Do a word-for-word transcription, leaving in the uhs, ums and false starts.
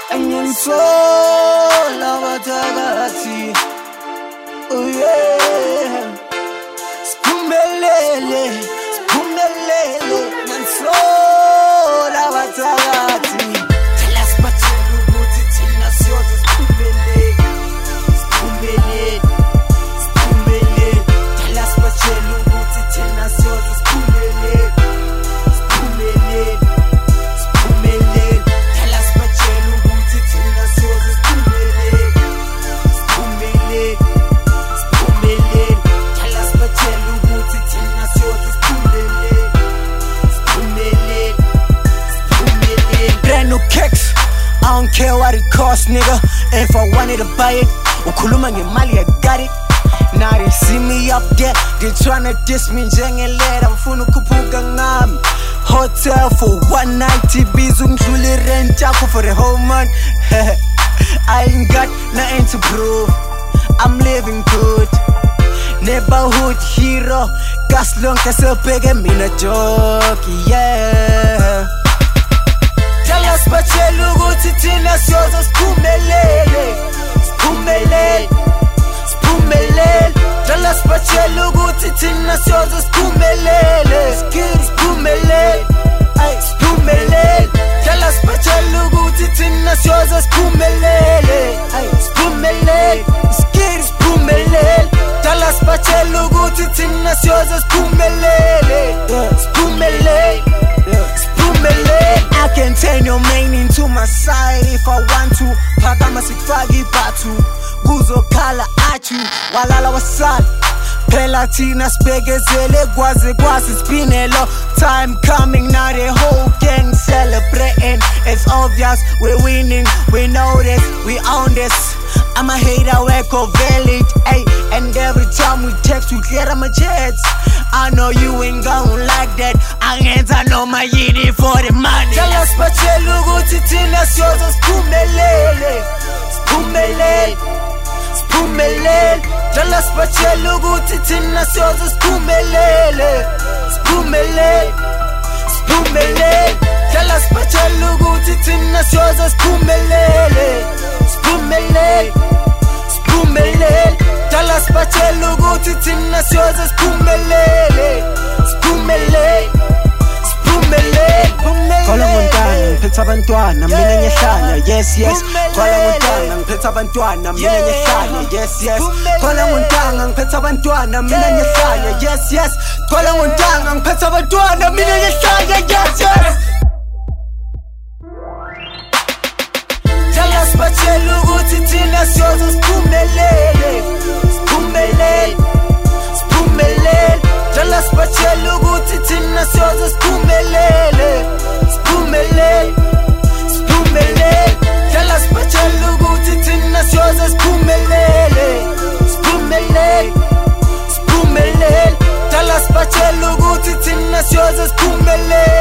Ngisola bathakathi. Oh yeah. Siphumelele, siphumelele. Ngisola bathakathi. Tell us bathela ukuthi thina siyoze siphumelele. Siphumelele, siphumelele. Tell us bathela ukuthi thina siyoze siphumelele. Siphumelele, siphumelele. Tell us bathela ukuthi thina siyoze siphumelele. Siphumelele, siphumelele. Tell us bathela ukuthi thina siyoze siphumelele. Siphumelele, siphumelele. Brand new kicks, I don't care what it costs, nigga. If I wanted to buy it, ukhuluma ngemali, I got it. Now they see me up there, they tryna diss me njengelera mfuna ukukhuphuka ngami. Hotel for one ninety, biza ungidlule rent yakho for the whole month. I ain't got nothing to prove, I'm living good. Neighborhood hero, gas lonke sebheke mina joke, yeah. Tell us bathela ukuthi thina siyoze siphumelele. Siphumelele, siphumelele. Tell us bathela ukuthi thina siyoze siphumelele. Siphumelele, ay siphumelele. Tell us bathela ukuthi thina siyoze siphumelele. Ay siphumelele, siphumelele. Tell us bathela ukuthi thina siyoze siphumelele. Siphumelele, siphumelele. I can turn your main into my side if I want to. Phakama sikufaka ibhathu kuzokhala athi walala wasala. Phela thina sibekezele kwaze kwazi it's been a long time coming. Now the whole gang celebrating. It's obvious we're winning, we know this, we own this. I'm a hater, work of valid, ay. And every time we text, we clear my chats. I know you ain't gon' like that. I ain't I know my yini for the money. Tell us bathela ukuthi thina siyoze siphumelele. Siphumelele, siphumelele. Tell us bathela ukuthi thina siyoze siphumelele. Siphumelele, siphumelele. Tell us bathela ukuthi thina siyoze siphumelele. Siphumelele, siphumelele. Tell us bathela ukuthi thina siyoze siphumelele. Siphumelele, siphumelele. Kwala montana ngiphethe abantwana mina ngiyahlanya, yes yes. Kwala montana ngiphethe abantwana mina ngiyahlanya, yes yes. Kwala montana ngiphethe abantwana mina ngiyahlanya, yes yes. Kwala montana ngiphethe abantwana mina ngiyahlanya, yes yes. Tell us bathela ukuthi thina siyoze siphumelele. Siphumelele, siphumelele. Tell us bathela ukuthi thina siyoze siphumelele. Siphumelele, siphumelele. Tell us bathela ukuthi thina siyoze siphumelele. Siphumelele, siphumelele. Tell us bathela ukuthi thina siyoze siphumelele.